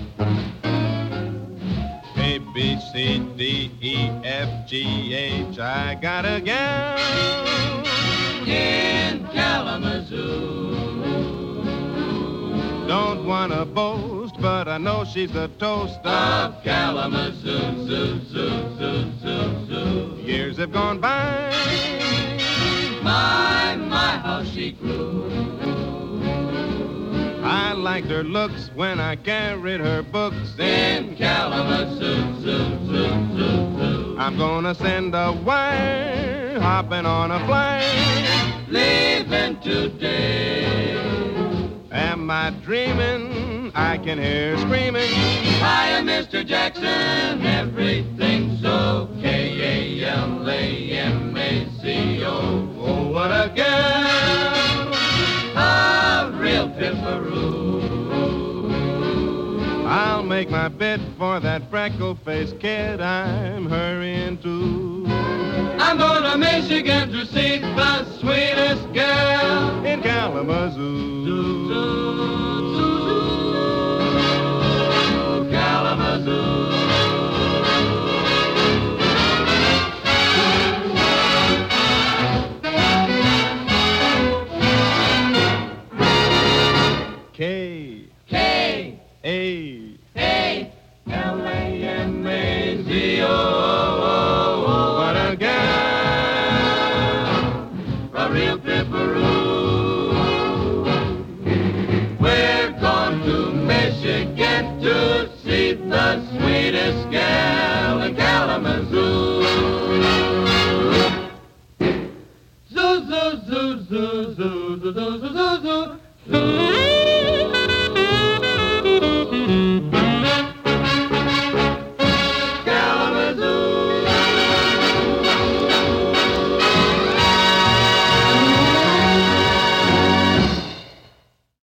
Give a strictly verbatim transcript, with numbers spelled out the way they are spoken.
A, B, C, D, E, F, G, H. I got a gal in Kalamazoo. Don't wanna boast, but I know she's the toast of Kalamazoo. Zoo, zoo, zoo, zoo, zoo. Years have gone by. My, my, how she grew. I liked her looks when I carried her books in Kalamazoo. Zoo, zoo, zoo, zoo. I'm gonna send a wire, hopping on a flight, leaving today. Am I dreaming? I can hear screaming. Hiya, Mister Jackson, everything's okay. A L A M A C O. Oh, what a girl! A real piffaroo. I'll make my bid for that freckle-faced kid I'm hurrying to. I'm going to Michigan to see the sweetest girl in Kalamazoo. Zoo, zoo, zoo, zoo. Kalamazoo. K. K. A.